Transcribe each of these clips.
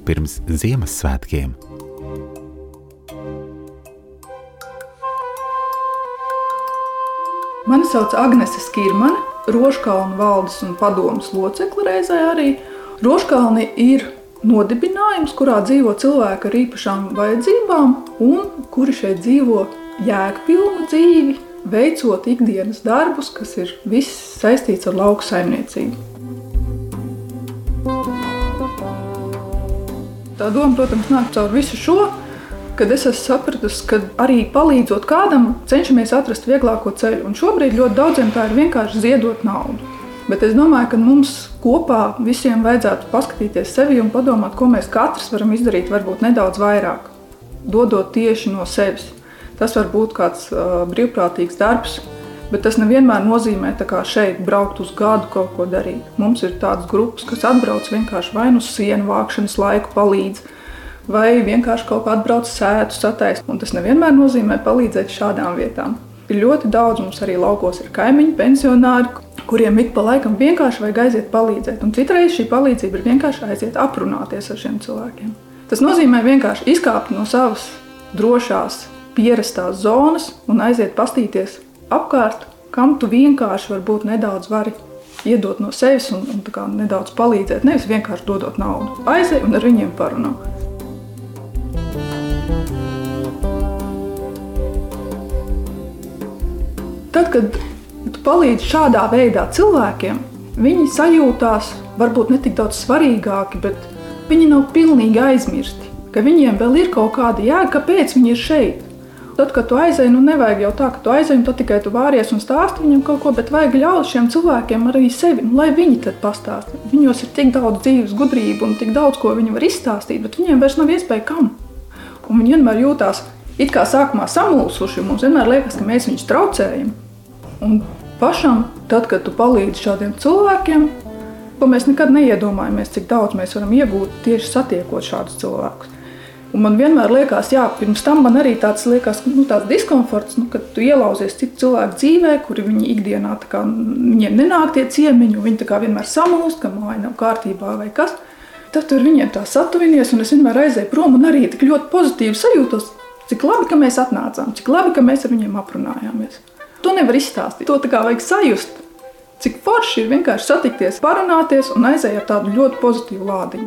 pirms Ziemassvētkiem. Mani sauc Agnese Skirmane, Rožkalnu valdes un padomes locekle reizē arī. Rožkalni ir nodibinājums, kurā dzīvo cilvēki ar īpašām vajadzībām un kuri šeit dzīvo jēgpilnu dzīvi, veicot ikdienas darbus, kas ir viss saistīts ar lauku saimniecību. Tā doma, protams, nāk caur visu šo, kad es esmu sapratusi, ka arī palīdzot kādam, cenšamies atrast vieglāko ceļu. Un šobrīd ļoti daudziem tā ir vienkārši ziedot naudu. Bet es domāju, ka mums kopā visiem vajadzētu paskatīties sevi un padomāt, ko mēs katrs varam izdarīt varbūt nedaudz vairāk, dodot tieši no sevis. Tas var būt kāds brīvprātīgs darbs, bet tas nevienmēr nozīmē tā kā šeit braukt uz gadu kaut ko darīt. Mums ir tādas grupas, kas atbrauc vienkārši vai uz sienu vākšanas laiku palīdz, vai vienkārši kaut kā atbrauc sētu sataist. Un tas nevienmēr nozīmē palīdzēt šādām vietām. Ir ļoti daudz, mums arī laukos ir kaimiņi, pensionāri, kuriem ik pa laikam vienkārši vajag aiziet palīdzēt. Un citreiz šī palīdzība ir vienkārši aiziet aprunāties ar šiem cilvēkiem. Tas nozīmē vienkārši izkāpt no savas drošās, pierastās zonas un aiziet pastīties apkārt, kam tu vienkārši varbūt nedaudz vari iedot no sevis un tā kā nedaudz palīdzēt, nevis vienkārši dodot naudu. Aizej un ar viņiem parunā. Tad, kad tu palīdzi šādā veidā cilvēkiem, viņi sajūtās varbūt ne tik daudz svarīgāki, bet viņi nav pilnīgi aizmirsti, ka viņiem vēl ir kaut kāda jēga, kāpēc viņi ir šeit. Tad, kad tu aizej, nevajag jau tā, ka tu aizej un tad tikai tu vāries un stāsti viņam kaut ko, bet vajag ļaut šiem cilvēkiem arī sevi, lai viņi tad pastāsta. Viņos ir tik daudz dzīves gudrību un tik daudz, ko viņi var izstāstīt, bet viņiem vairs nav iespēja kam. Un viņi vienmēr jūtās it kā sākumā samulsuši, mums vienmēr liekas, ka mēs viņus traucējam. Un pašam, tad, kad tu palīdzi šādiem cilvēkiem, ko mēs nekad neiedomājamies, cik daudz mēs varam iegūt tieši satiekot šādus cilvēkus. Un man vienmēr liekas, pirms tam man arī tāds liekas, tāds diskomforts, kad tu ielauzies citu cilvēku dzīvē, kuri viņi ikdienā viņiem nenāk tie ciemiņi, viņi vienmēr samulst, ka māja nav kārtībā vai kas. Tad tu ar viņiem tā satuvinies, un es vienmēr aizēju prom un arī tik ļoti pozitīvi sajūtos, cik labi, ka mēs atnācām, cik labi, ka mēs ar viņiem aprunājāmies. To nevar izstāstīt, to tā kā vajag sajust, cik forši ir vienkārši satikties, parunāties un aizēj ar tādu ļoti pozitīvu lādiņu.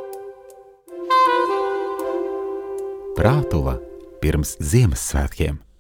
Prātuva pirms Ziemassvētkiem.